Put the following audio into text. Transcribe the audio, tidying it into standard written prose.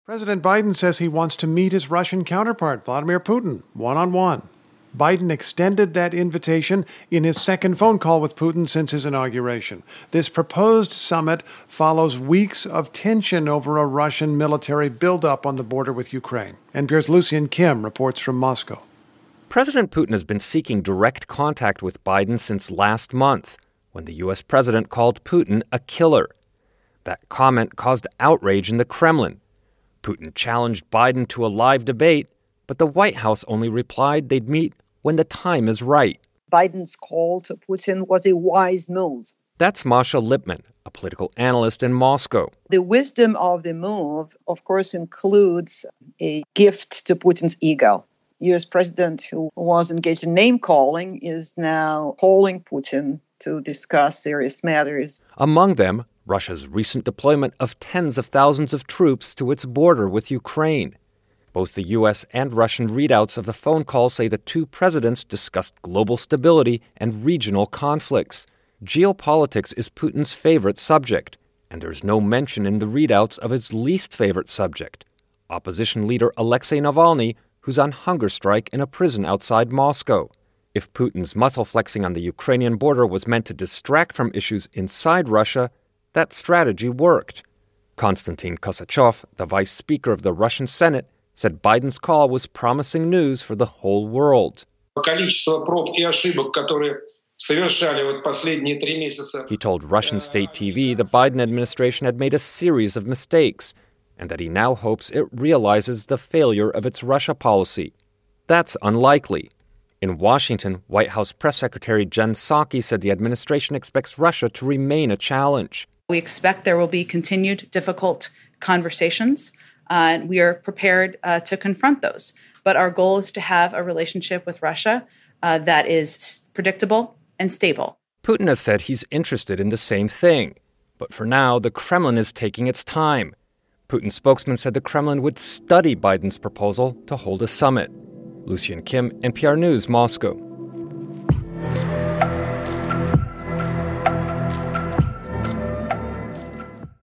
President Biden says he wants to meet his Russian counterpart, Vladimir Putin, one-on-one. Biden extended that invitation in his second phone call with Putin since his inauguration. This proposed summit follows weeks of tension over a Russian military buildup on the border with Ukraine. NPR's Lucian Kim reports from Moscow. President Putin has been seeking direct contact with Biden since last month, when the U.S. president called Putin a killer. That comment caused outrage in the Kremlin. Putin challenged Biden to a live debate, but the White House only replied they'd meet when the time is right. Biden's call to Putin was a wise move. That's Masha Lipman, a political analyst in Moscow. The wisdom of the move, of course, includes a gift to Putin's ego. U.S. president who was engaged in name-calling is now calling Putin to discuss serious matters. Among them, Russia's recent deployment of tens of thousands of troops to its border with Ukraine. Both the U.S. and Russian readouts of the phone call say the two presidents discussed global stability and regional conflicts. Geopolitics is Putin's favorite subject, and there's no mention in the readouts of his least favorite subject, opposition leader Alexei Navalny, who's on hunger strike in a prison outside Moscow. If Putin's muscle flexing on the Ukrainian border was meant to distract from issues inside Russia, that strategy worked. Konstantin Kosachev, the vice speaker of the Russian Senate, said Biden's call was promising news for the whole world. He told Russian state TV the Biden administration had made a series of mistakes and that he now hopes it realizes the failure of its Russia policy. That's unlikely. In Washington, White House Press Secretary Jen Psaki said the administration expects Russia to remain a challenge. We expect there will be continued difficult conversations. We are prepared to confront those. But our goal is to have a relationship with Russia that is predictable and stable. Putin has said he's interested in the same thing. But for now, the Kremlin is taking its time. Putin's spokesman said the Kremlin would study Biden's proposal to hold a summit. Lucian Kim, NPR News, Moscow.